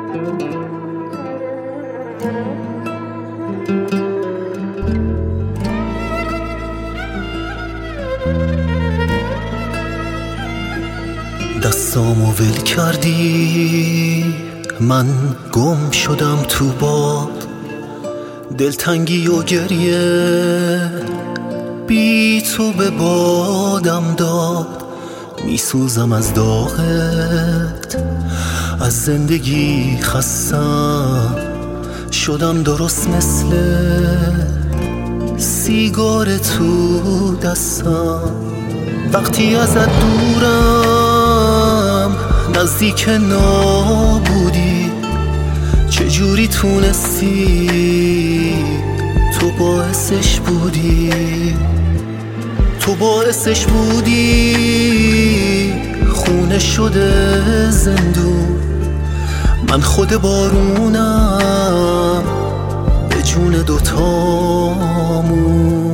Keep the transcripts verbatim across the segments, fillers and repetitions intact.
دستامو ول کردی، من گم شدم تو باد، دلتنگی و گریه بی تو به بادم داد. میسوزم از داغت، از زندگی خستم، شدم درست مثل سیگار تو دستم. وقتی ازت دورم نزدیک نابودی، چجوری تونستی؟ تو باعثش بودی، تو باعثش بودی. خونه شده زندون، من خود بارونم به جون دوتامون.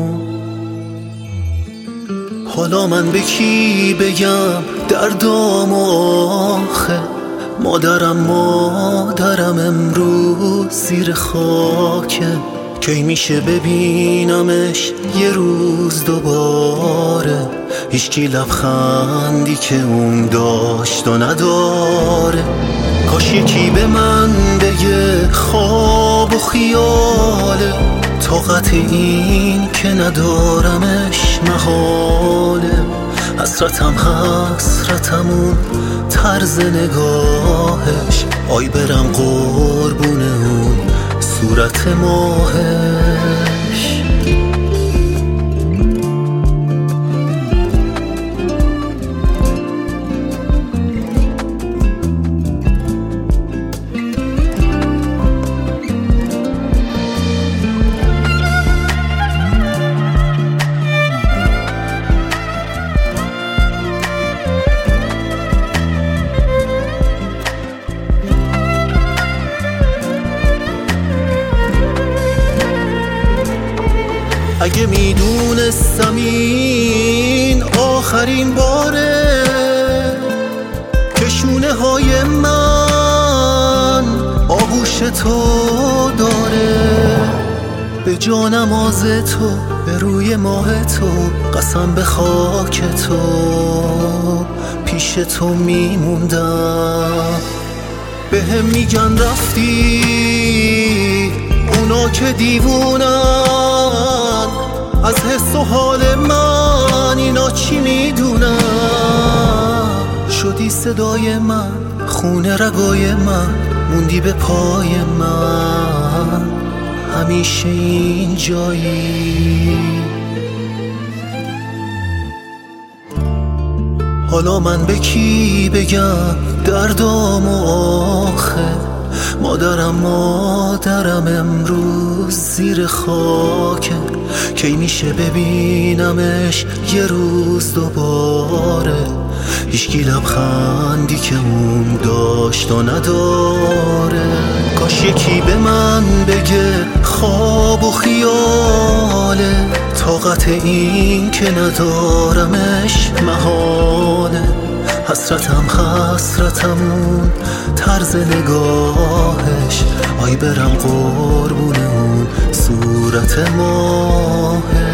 حالا من به کی بگم دردام آخه؟ مادرم مادرم امروز زیر خاکه، کی میشه ببینمش یه روز دوباره؟ هیچکی لبخندی که اون داشت و نداره. کاش یکی به من بگه خواب و خیاله، طاقت این که ندارمش محاله. حسرتم حسرتمون طرز نگاهش، آی برم قربون اون صورت ماهش. اگه میدونستم این آخرین باره که شونه های من آغوش تو داره، به جانماز تو، به روی ماه تو، قسم به خاک تو، پیش تو میموندم. به هم میگن رفتی اونا که دیوونن، از حس و حال من اینا چی میدونن؟ شدی صدای من، خونه رگای من، موندی به پای من، همیشه این جایی. حالا من به کی بگم دردامو آخه؟ مادرم مادرم امروز زیر خاکه، کی میشه ببینمش یه روز دوباره؟ هیچکی لبخندی که اون داشت و نداره. کاش یکی به من بگه خواب و خیاله، طاقت این که ندارمش محاله. حسرتم حسرتمون طرز نگاهش، آی برم قربون اون صورت ماهش.